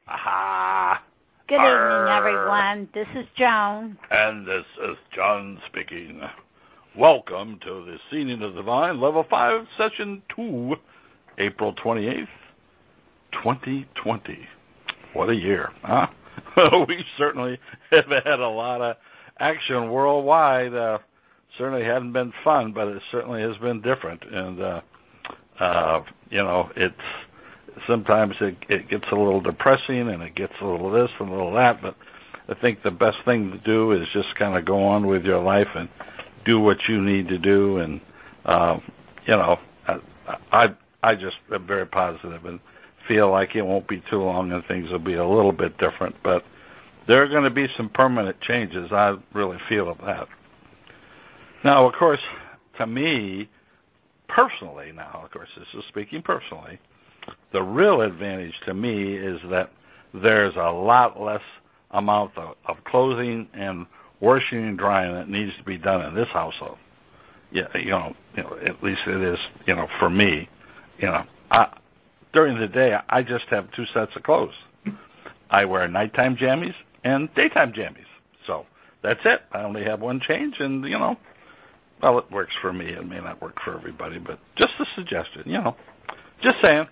Aha! Good evening, everyone. This is Joan. And this is John speaking. Welcome to the Seeing the Divine, Level 5, Session 2, April 28th, 2020. What a year, huh? We certainly have had a lot of action worldwide. Certainly hadn't been fun, but it certainly has been different. And, it's sometimes it gets a little depressing, and it gets a little this and a little that, but I think the best thing to do is just kind of go on with your life and do what you need to do. And, I just am very positive and feel like it won't be too long and things will be a little bit different. But there are going to be some permanent changes. I really feel of that. Now, of course, to me, personally now, of course, this is speaking personally, the real advantage to me is that there's a lot less amount of clothing and washing and drying that needs to be done in this household. Yeah, at least it is, for me. During the day, I just have two sets of clothes. I wear nighttime jammies and daytime jammies. So that's it. I only have one change, and, well, it works for me. It may not work for everybody, but just a suggestion, Just saying.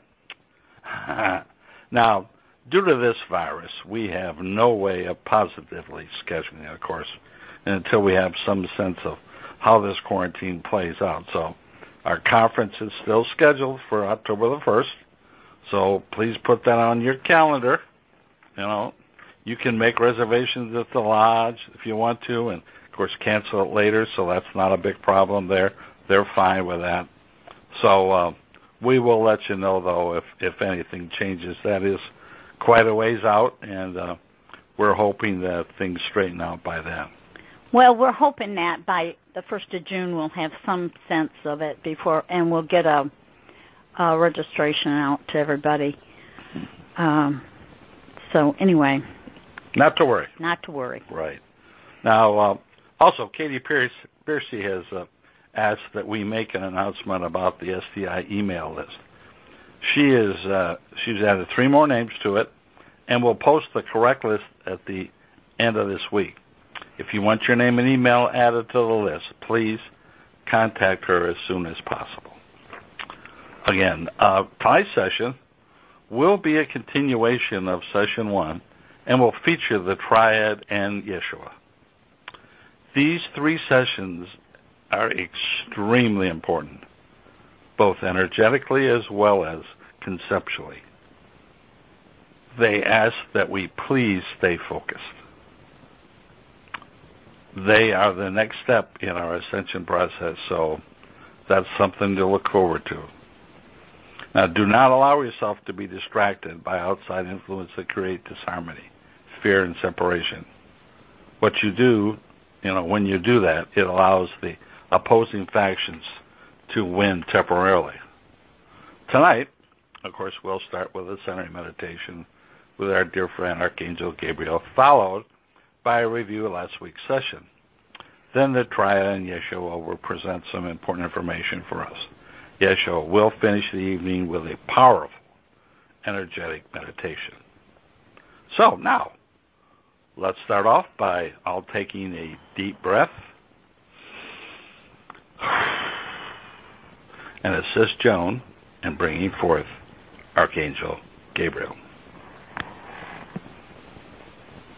Now, due to this virus, we have no way of positively scheduling it, of course, until we have some sense of how this quarantine plays out. So our conference is still scheduled for October the 1st, so please put that on your calendar. You can make reservations at the lodge if you want to, and, of course, cancel it later, so that's not a big problem there. They're fine with that. So we will let you know, though, if anything changes. That is quite a ways out, and we're hoping that things straighten out by then. Well, we're hoping that by the 1st of June we'll have some sense of it before, and we'll get a registration out to everybody. So anyway. Not to worry. Not to worry. Right. Now, also, Katie Piercy has asked that we make an announcement about the STI email list. She's added 3 more names to it, and we'll post the correct list at the end of this week. If you want your name and email added to the list, please contact her as soon as possible. Again, tonight's session will be a continuation of Session 1 and will feature the Triad and Yeshua. These 3 sessions are extremely important, both energetically as well as conceptually. They ask that we please stay focused. They are the next step in our ascension process, so that's something to look forward to. Now, do not allow yourself to be distracted by outside influence that create disharmony, fear, and separation. What you do, when you do that, it allows the opposing factions to win temporarily. Tonight, of course, we'll start with a centering meditation with our dear friend Archangel Gabriel, followed by a review of last week's session. Then the Triad and Yeshua will present some important information for us. Yeshua will finish the evening with a powerful, energetic meditation. So now, let's start off by all taking a deep breath and assist Joan in bringing forth Archangel Gabriel.